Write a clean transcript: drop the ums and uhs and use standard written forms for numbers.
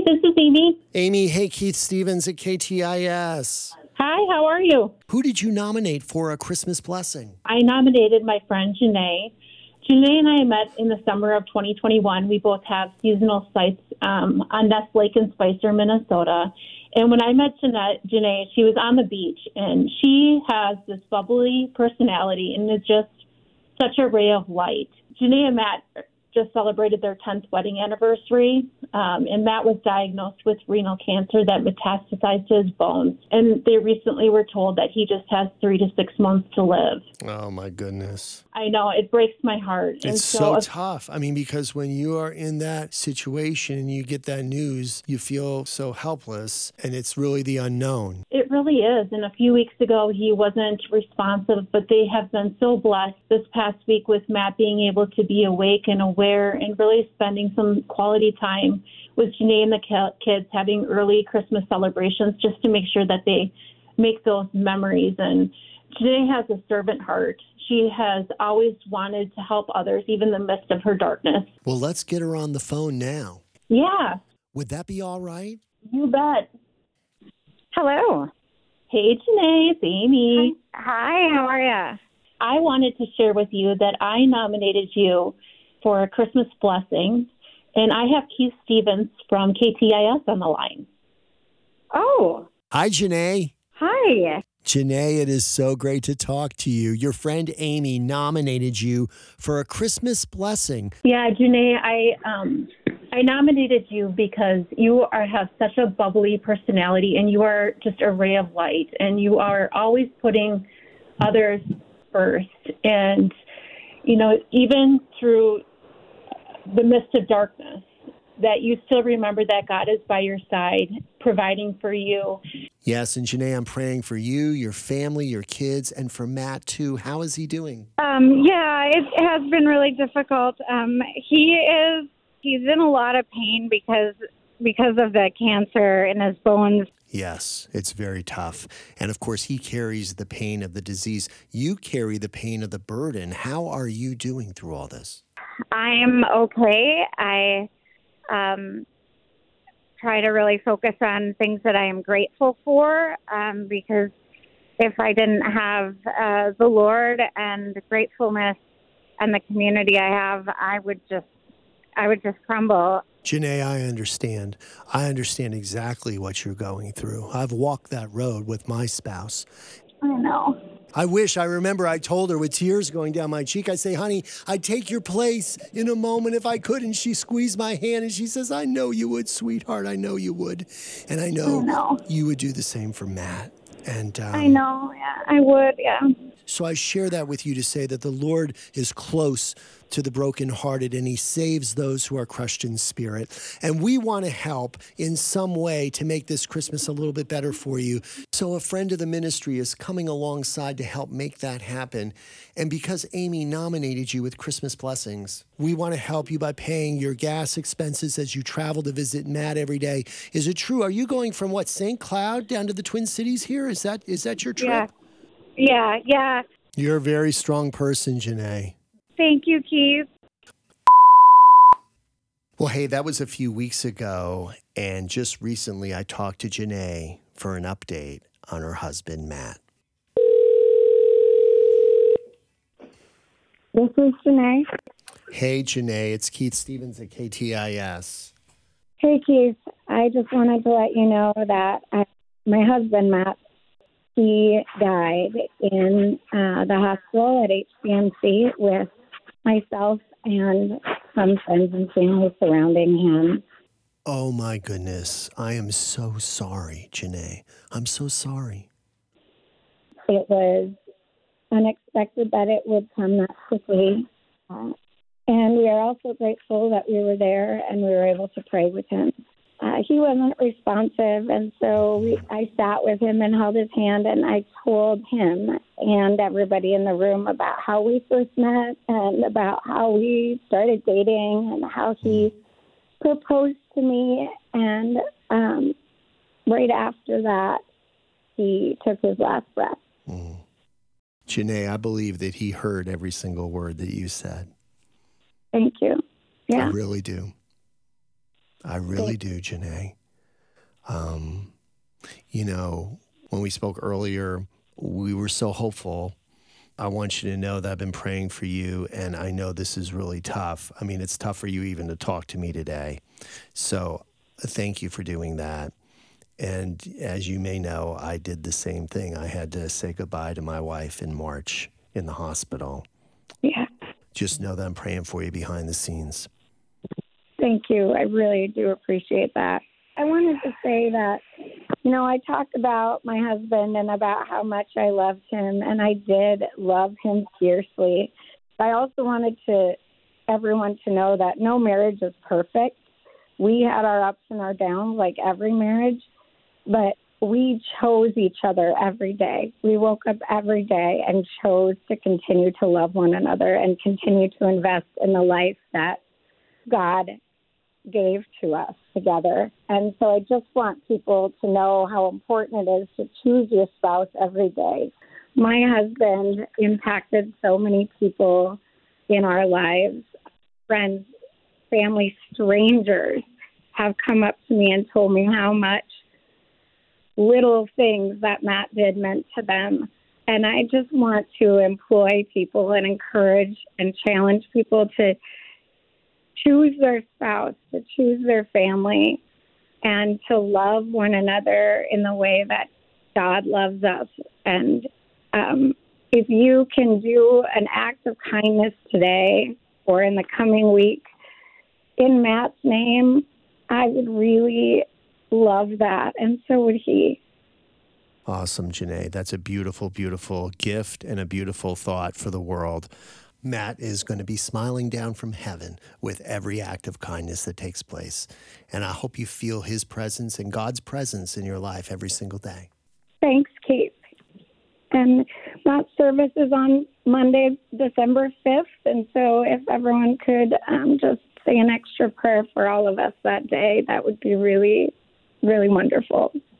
this is Amy. Amy, hey, Keith Stevens at KTIS. Hi, how are you? Who did you nominate for a Christmas blessing? I nominated my friend Janae. Janae and I met in the summer of 2021. We both have seasonal sites on Ness Lake in Spicer, Minnesota. And when I met Janae, she was on the beach, and she has this bubbly personality and is just such a ray of light. Janae and Matt just celebrated their 10th wedding anniversary, and Matt was diagnosed with renal cancer that metastasized to his bones. And they recently were told that he just has 3 to 6 months to live. Oh, my goodness. I know, it breaks my heart. It's so tough. I mean, because when you are in that situation and you get that news, you feel so helpless, and it's really the unknown. It really is. And a few weeks ago, he wasn't responsive, but they have been so blessed this past week with Matt being able to be awake and aware and really spending some quality time with Janae and the kids, having early Christmas celebrations just to make sure that they make those memories. And Janae has a servant heart. She has always wanted to help others, even in the midst of her darkness. Well, let's get her on the phone now. Yeah. Would that be all right? You bet. Hello. Hey, Janae, it's Amy. Hi, how are you? I wanted to share with you that I nominated you for a Christmas blessing, and I have Keith Stevens from KTIS on the line. Oh. Hi, Janae. Hi. Janae, it is so great to talk to you. Your friend Amy nominated you for a Christmas blessing. Yeah, Janae, I nominated you because you have such a bubbly personality, and you are just a ray of light, and you are always putting others first. And, you know, even through the midst of darkness, that you still remember that God is by your side, providing for you. Yes, and Janae, I'm praying for you, your family, your kids, and for Matt, too. How is he doing? Yeah, it has been really difficult. He's in a lot of pain because of the cancer in his bones. Yes, it's very tough. And, of course, he carries the pain of the disease. You carry the pain of the burden. How are you doing through all this? I'm okay. I try to really focus on things that I am grateful for, because if I didn't have the Lord and the gratefulness and the community I have, I would just crumble. Janae, I understand. I understand exactly what you're going through. I've walked that road with my spouse. I know. I remember I told her with tears going down my cheek, I say, honey, I'd take your place in a moment if I could. And she squeezed my hand and she says, I know you would, sweetheart. I know you would. And I know you would do the same for Matt. And I know. Yeah, I would. Yeah. So I share that with you to say that the Lord is close to the brokenhearted, and he saves those who are crushed in spirit. And we want to help in some way to make this Christmas a little bit better for you. So a friend of the ministry is coming alongside to help make that happen. And because Amy nominated you with Christmas blessings, we want to help you by paying your gas expenses as you travel to visit Matt every day. Is it true? Are you going from St. Cloud down to the Twin Cities here? Is that your trip? Yeah. You're a very strong person, Janae. Thank you, Keith. Well, hey, that was a few weeks ago, and just recently I talked to Janae for an update on her husband, Matt. This is Janae. Hey, Janae, it's Keith Stevens at KTIS. Hey, Keith. I just wanted to let you know that my husband, Matt, he died in the hospital at HCMC with myself and some friends and family surrounding him. Oh, my goodness. I am so sorry, Janae. I'm so sorry. It was unexpected that it would come that quickly. And we are also grateful that we were there and we were able to pray with him. He wasn't responsive, and so I sat with him and held his hand, and I told him and everybody in the room about how we first met and about how we started dating and how he proposed to me. And right after that, he took his last breath. Janae, I believe that he heard every single word that you said. Thank you. Yeah. I really do. I really do, Janae. When we spoke earlier, we were so hopeful. I want you to know that I've been praying for you, and I know this is really tough. I mean, it's tough for you even to talk to me today. So thank you for doing that. And as you may know, I did the same thing. I had to say goodbye to my wife in March in the hospital. Yeah. Just know that I'm praying for you behind the scenes. Thank you. I really do appreciate that. I wanted to say that, I talked about my husband and about how much I loved him, and I did love him fiercely. I also wanted everyone to know that no marriage is perfect. We had our ups and our downs like every marriage, but we chose each other every day. We woke up every day and chose to continue to love one another and continue to invest in the life that God gave to us together. And so I just want people to know how important it is to choose your spouse every day. My husband impacted so many people in our lives. Friends, family, strangers have come up to me and told me how much little things that Matt did meant to them. And I just want to employ people and encourage and challenge people to choose their spouse, to choose their family, and to love one another in the way that God loves us. And if you can do an act of kindness today or in the coming week in Matt's name, I would really love that, and so would he. Awesome, Janae. That's a beautiful, beautiful gift and a beautiful thought for the world. Matt is going to be smiling down from heaven with every act of kindness that takes place. And I hope you feel his presence and God's presence in your life every single day. Thanks, Kate. And Matt's service is on Monday, December 5th. And so if everyone could just say an extra prayer for all of us that day, that would be really, really wonderful.